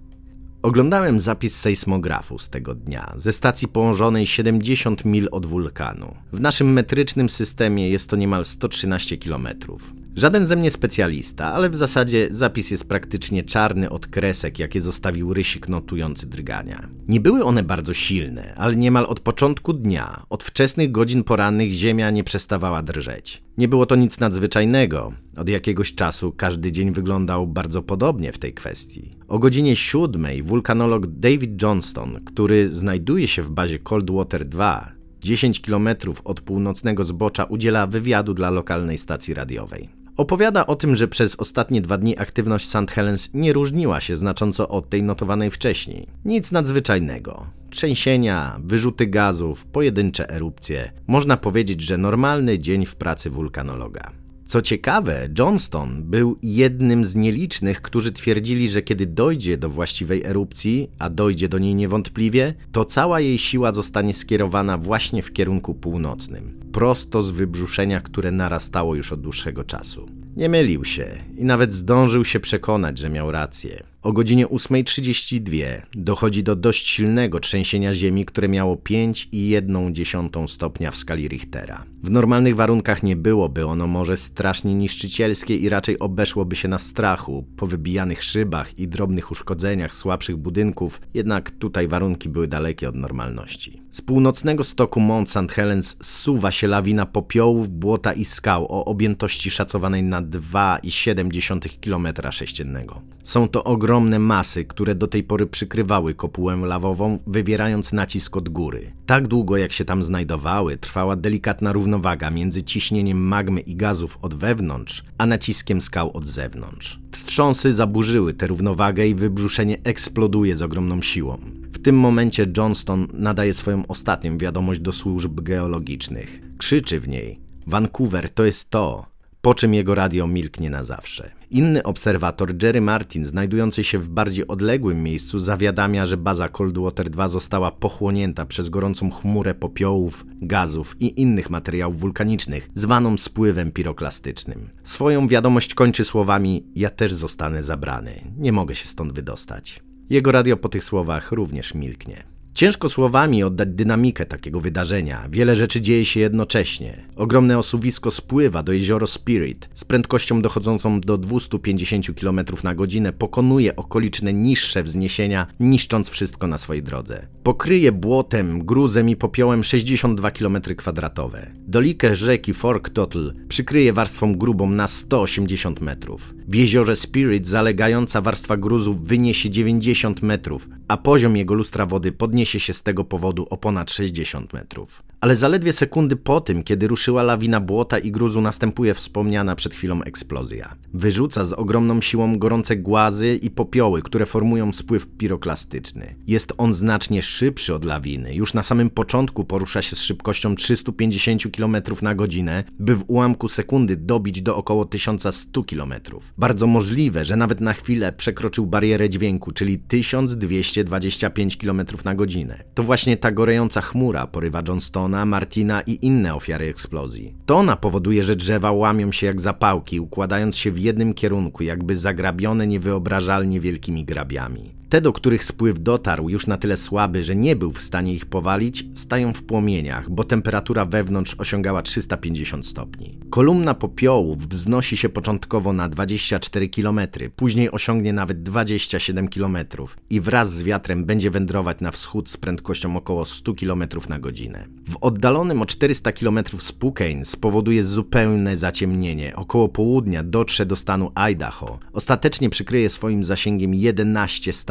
Oglądałem zapis sejsmografu z tego dnia, ze stacji położonej siedemdziesiąt mil od wulkanu. W naszym metrycznym systemie jest to niemal sto trzynaście kilometrów. Żaden ze mnie specjalista, ale w zasadzie zapis jest praktycznie czarny od kresek, jakie zostawił rysik notujący drgania. Nie były one bardzo silne, ale niemal od początku dnia, od wczesnych godzin porannych ziemia nie przestawała drżeć. Nie było to nic nadzwyczajnego. Od jakiegoś czasu każdy dzień wyglądał bardzo podobnie w tej kwestii. O godzinie siódmej wulkanolog David Johnston, który znajduje się w bazie Coldwater dwa, dziesięć kilometrów od północnego zbocza, udziela wywiadu dla lokalnej stacji radiowej. Opowiada o tym, że przez ostatnie dwa dni aktywność Saint Helens nie różniła się znacząco od tej notowanej wcześniej. Nic nadzwyczajnego. Trzęsienia, wyrzuty gazów, pojedyncze erupcje. Można powiedzieć, że normalny dzień w pracy wulkanologa. Co ciekawe, Johnston był jednym z nielicznych, którzy twierdzili, że kiedy dojdzie do właściwej erupcji, a dojdzie do niej niewątpliwie, to cała jej siła zostanie skierowana właśnie w kierunku północnym, prosto z wybrzuszenia, które narastało już od dłuższego czasu. Nie mylił się i nawet zdążył się przekonać, że miał rację. O godzinie ósmej trzydzieści dwie dochodzi do dość silnego trzęsienia ziemi, które miało pięć i jedną dziesiątą stopnia w skali Richtera. W normalnych warunkach nie byłoby ono może strasznie niszczycielskie i raczej obeszłoby się na strachu, po wybijanych szybach i drobnych uszkodzeniach słabszych budynków, jednak tutaj warunki były dalekie od normalności. Z północnego stoku Mount Saint Helens zsuwa się lawina popiołów, błota i skał o objętości szacowanej na dwa i siedem kilometra sześciennego. Są to ogromne masy, które do tej pory przykrywały kopułę lawową, wywierając nacisk od góry. Tak długo jak się tam znajdowały, trwała delikatna równowaga między ciśnieniem magmy i gazów od wewnątrz, a naciskiem skał od zewnątrz. Wstrząsy zaburzyły tę równowagę i wybrzuszenie eksploduje z ogromną siłą. W tym momencie Johnston nadaje swoją ostatnią wiadomość do służb geologicznych. Krzyczy w niej: Vancouver to jest to, po czym jego radio milknie na zawsze. Inny obserwator, Jerry Martin, znajdujący się w bardziej odległym miejscu, zawiadamia, że baza Coldwater dwa została pochłonięta przez gorącą chmurę popiołów, gazów i innych materiałów wulkanicznych, zwaną spływem piroklastycznym. Swoją wiadomość kończy słowami: ja też zostanę zabrany, nie mogę się stąd wydostać. Jego radio po tych słowach również milknie. Ciężko słowami oddać dynamikę takiego wydarzenia. Wiele rzeczy dzieje się jednocześnie. Ogromne osuwisko spływa do jeziora Spirit. Z prędkością dochodzącą do dwieście pięćdziesiąt kilometrów na godzinę pokonuje okoliczne niższe wzniesienia, niszcząc wszystko na swojej drodze. Pokryje błotem, gruzem i popiołem sześćdziesiąt dwa kilometry kwadratowe. Dolikę rzeki Fork Tottle przykryje warstwą grubą na sto osiemdziesiąt metrów. W jeziorze Spirit zalegająca warstwa gruzu wyniesie dziewięćdziesiąt metrów, a poziom jego lustra wody podniesie się z tego powodu o ponad sześćdziesiąt metrów. Ale zaledwie sekundy po tym, kiedy ruszyła lawina błota i gruzu, następuje wspomniana przed chwilą eksplozja. Wyrzuca z ogromną siłą gorące głazy i popioły, które formują spływ piroklastyczny. Jest on znacznie szybszy od lawiny. Już na samym początku porusza się z szybkością trzysta pięćdziesiąt kilometrów na godzinę, by w ułamku sekundy dobić do około tysiąc sto kilometrów. Bardzo możliwe, że nawet na chwilę przekroczył barierę dźwięku, czyli tysiąc dwieście dwadzieścia pięć kilometrów na godzinę. To właśnie ta gorejąca chmura porywa Johnstona, Martina i inne ofiary eksplozji. To ona powoduje, że drzewa łamią się jak zapałki, układając się w jednym kierunku, jakby zagrabione niewyobrażalnie wielkimi grabiami. Te, do których spływ dotarł już na tyle słaby, że nie był w stanie ich powalić, stają w płomieniach, bo temperatura wewnątrz osiągała trzysta pięćdziesiąt stopni. Kolumna popiołów wznosi się początkowo na dwadzieścia cztery kilometry, później osiągnie nawet dwadzieścia siedem kilometrów i wraz z wiatrem będzie wędrować na wschód z prędkością około sto kilometrów na godzinę. W oddalonym o czterysta kilometrów Spokane spowoduje zupełne zaciemnienie. Około południa dotrze do stanu Idaho. Ostatecznie przykryje swoim zasięgiem jedenaście stanów.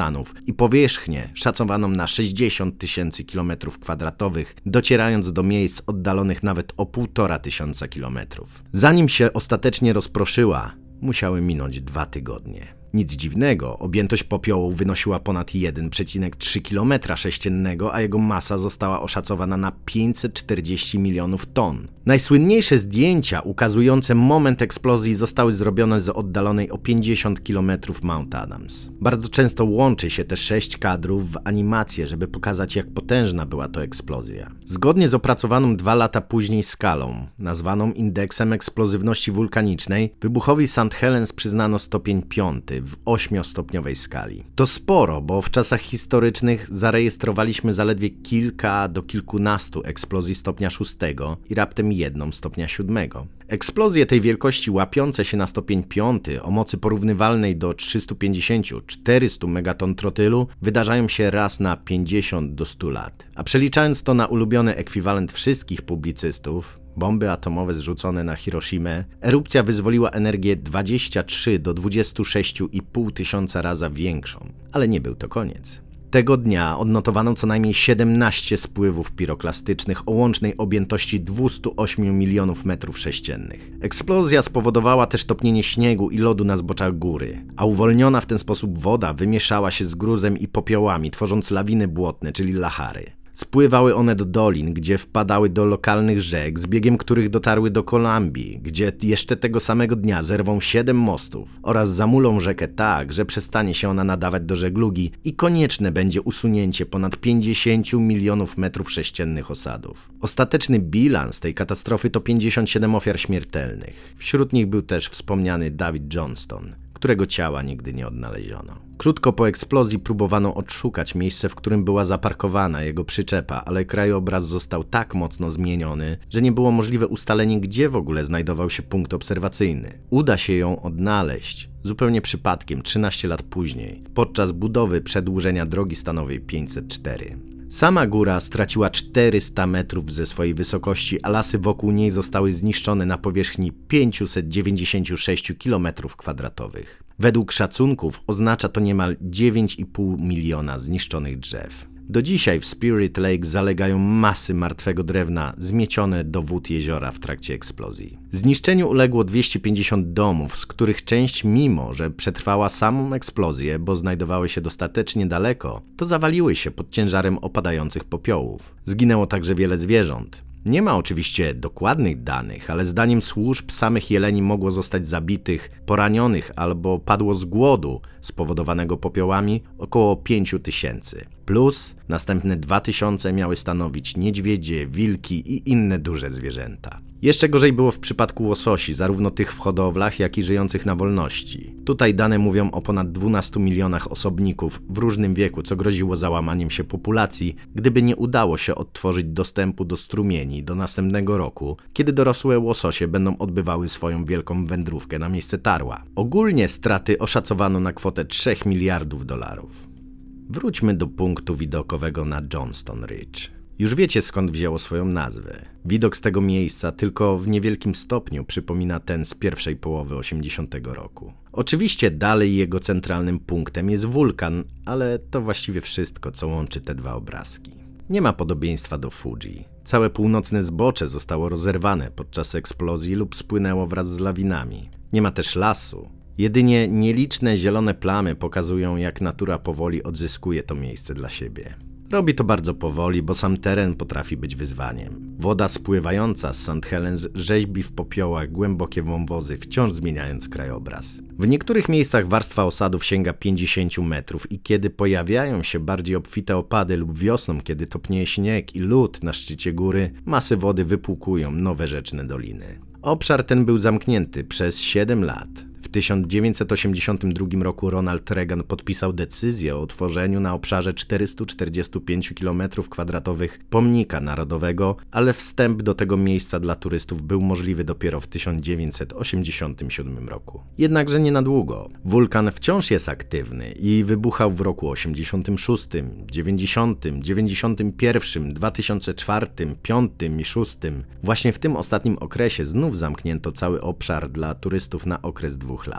wulkanów i powierzchnię szacowaną na sześćdziesiąt tysięcy kilometrów kwadratowych, docierając do miejsc oddalonych nawet o półtora tysiąca kilometrów. Zanim się ostatecznie rozproszyła, musiały minąć dwa tygodnie. Nic dziwnego, objętość popiołu wynosiła ponad jeden przecinek trzy kilometra sześciennego, a jego masa została oszacowana na pięćset czterdzieści milionów ton. Najsłynniejsze zdjęcia ukazujące moment eksplozji zostały zrobione z oddalonej o pięćdziesiąt kilometrów Mount Adams. Bardzo często łączy się te sześć kadrów w animację, żeby pokazać, jak potężna była to eksplozja. Zgodnie z opracowaną dwa lata później skalą, nazwaną indeksem eksplozywności wulkanicznej, wybuchowi Saint Helens przyznano stopień piąty w ośmiostopniowej skali. To sporo, bo w czasach historycznych zarejestrowaliśmy zaledwie kilka do kilkunastu eksplozji stopnia szóstego i raptem jedną stopnia siódmego. Eksplozje tej wielkości łapiące się na stopień piąty o mocy porównywalnej do trzystu pięćdziesięciu do czterystu megaton trotylu wydarzają się raz na pięćdziesiąt do stu lat. A przeliczając to na ulubiony ekwiwalent wszystkich publicystów, bomby atomowe zrzucone na Hiroshimę, erupcja wyzwoliła energię dwadzieścia trzy do dwudziestu sześciu i pół tysiąca razy większą. Ale nie był to koniec. Tego dnia odnotowano co najmniej siedemnaście spływów piroklastycznych o łącznej objętości dwieście osiem milionów metrów sześciennych. Eksplozja spowodowała też topnienie śniegu i lodu na zboczach góry, a uwolniona w ten sposób woda wymieszała się z gruzem i popiołami, tworząc lawiny błotne, czyli lahary. Spływały one do dolin, gdzie wpadały do lokalnych rzek, z biegiem których dotarły do Kolumbii, gdzie jeszcze tego samego dnia zerwą siedem mostów oraz zamulą rzekę tak, że przestanie się ona nadawać do żeglugi i konieczne będzie usunięcie ponad pięćdziesięciu milionów metrów sześciennych osadów. Ostateczny bilans tej katastrofy to pięćdziesiąt siedem ofiar śmiertelnych. Wśród nich był też wspomniany David Johnston, którego ciała nigdy nie odnaleziono. Krótko po eksplozji próbowano odszukać miejsce, w którym była zaparkowana jego przyczepa, ale krajobraz został tak mocno zmieniony, że nie było możliwe ustalenie, gdzie w ogóle znajdował się punkt obserwacyjny. Uda się ją odnaleźć zupełnie przypadkiem trzynaście lat później, podczas budowy przedłużenia drogi stanowej pięćset cztery. Sama góra straciła czterysta metrów ze swojej wysokości, a lasy wokół niej zostały zniszczone na powierzchni pięćset dziewięćdziesiąt sześć kilometrów kwadratowych. Według szacunków oznacza to niemal dziewięć i pół miliona zniszczonych drzew. Do dzisiaj w Spirit Lake zalegają masy martwego drewna zmiecione do wód jeziora w trakcie eksplozji. Zniszczeniu uległo dwieście pięćdziesiąt domów, z których część, mimo że przetrwała samą eksplozję, bo znajdowały się dostatecznie daleko, to zawaliły się pod ciężarem opadających popiołów. Zginęło także wiele zwierząt. Nie ma oczywiście dokładnych danych, ale zdaniem służb samych jeleni mogło zostać zabitych, poranionych albo padło z głodu spowodowanego popiołami około pięć tysięcy. Plus następne dwa tysiące miały stanowić niedźwiedzie, wilki i inne duże zwierzęta. Jeszcze gorzej było w przypadku łososi, zarówno tych w hodowlach, jak i żyjących na wolności. Tutaj dane mówią o ponad dwunastu milionach osobników w różnym wieku, co groziło załamaniem się populacji, gdyby nie udało się odtworzyć dostępu do strumieni do następnego roku, kiedy dorosłe łososie będą odbywały swoją wielką wędrówkę na miejsce tarła. Ogólnie straty oszacowano na kwotę trzech miliardów dolarów. Wróćmy do punktu widokowego na Johnston Ridge. Już wiecie, skąd wzięło swoją nazwę. Widok z tego miejsca tylko w niewielkim stopniu przypomina ten z pierwszej połowy osiemdziesiątego roku. Oczywiście dalej jego centralnym punktem jest wulkan, ale to właściwie wszystko, co łączy te dwa obrazki. Nie ma podobieństwa do Fuji. Całe północne zbocze zostało rozerwane podczas eksplozji lub spłynęło wraz z lawinami. Nie ma też lasu. Jedynie nieliczne zielone plamy pokazują, jak natura powoli odzyskuje to miejsce dla siebie. Robi to bardzo powoli, bo sam teren potrafi być wyzwaniem. Woda spływająca z Saint Helens rzeźbi w popiołach głębokie wąwozy, wciąż zmieniając krajobraz. W niektórych miejscach warstwa osadów sięga pięćdziesięciu metrów i kiedy pojawiają się bardziej obfite opady lub wiosną, kiedy topnieje śnieg i lód na szczycie góry, masy wody wypłukują nowe rzeczne doliny. Obszar ten był zamknięty przez siedem lat. W tysiąc dziewięćset osiemdziesiątym drugim roku Ronald Reagan podpisał decyzję o utworzeniu na obszarze czterystu czterdziestu pięciu kilometrów kwadratowych pomnika narodowego, ale wstęp do tego miejsca dla turystów był możliwy dopiero w tysiąc dziewięćset osiemdziesiątym siódmym roku. Jednakże nie na długo. Wulkan wciąż jest aktywny i wybuchał w roku osiemdziesiątym szóstym, dziewięćdziesiątym, dziewięćdziesiątym pierwszym, dwa tysiące czwartym, piątym i szóstym. Właśnie w tym ostatnim okresie znów zamknięto cały obszar dla turystów na okres dwóch lat.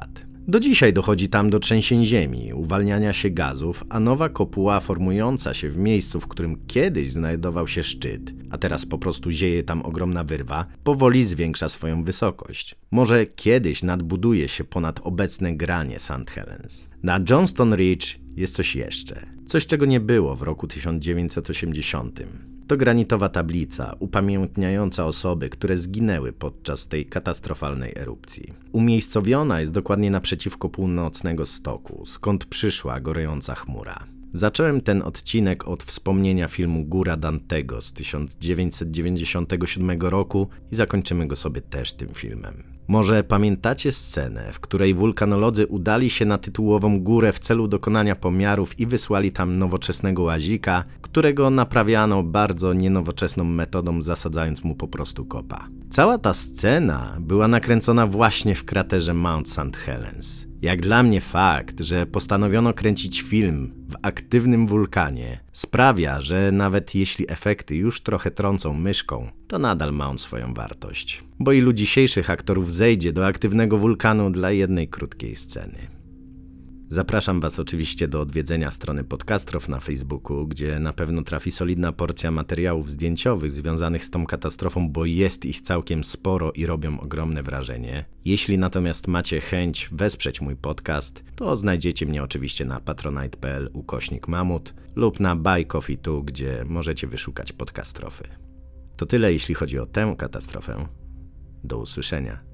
Do dzisiaj dochodzi tam do trzęsień ziemi, uwalniania się gazów, a nowa kopuła formująca się w miejscu, w którym kiedyś znajdował się szczyt, a teraz po prostu zieje tam ogromna wyrwa, powoli zwiększa swoją wysokość. Może kiedyś nadbuduje się ponad obecne granie Saint Helens. Na Johnston Ridge jest coś jeszcze. Coś, czego nie było w roku tysiąc dziewięćset osiemdziesiątym. To granitowa tablica upamiętniająca osoby, które zginęły podczas tej katastrofalnej erupcji. Umiejscowiona jest dokładnie naprzeciwko północnego stoku, skąd przyszła gorejąca chmura. Zacząłem ten odcinek od wspomnienia filmu Góra Dantego z tysiąc dziewięćset dziewięćdziesiątego siódmego roku i zakończymy go sobie też tym filmem. Może pamiętacie scenę, w której wulkanolodzy udali się na tytułową górę w celu dokonania pomiarów i wysłali tam nowoczesnego łazika, którego naprawiano bardzo nienowoczesną metodą, zasadzając mu po prostu kopa. Cała ta scena była nakręcona właśnie w kraterze Mount Saint Helens. Jak dla mnie fakt, że postanowiono kręcić film w aktywnym wulkanie, sprawia, że nawet jeśli efekty już trochę trącą myszką, to nadal ma on swoją wartość. Bo ilu dzisiejszych aktorów zejdzie do aktywnego wulkanu dla jednej krótkiej sceny. Zapraszam Was oczywiście do odwiedzenia strony Podcastrof na Facebooku, gdzie na pewno trafi solidna porcja materiałów zdjęciowych związanych z tą katastrofą, bo jest ich całkiem sporo i robią ogromne wrażenie. Jeśli natomiast macie chęć wesprzeć mój podcast, to znajdziecie mnie oczywiście na patronite.pl ukośnik mamut lub na Buy Coffee Tu, gdzie możecie wyszukać Podcastrofy. To tyle jeśli chodzi o tę katastrofę. Do usłyszenia.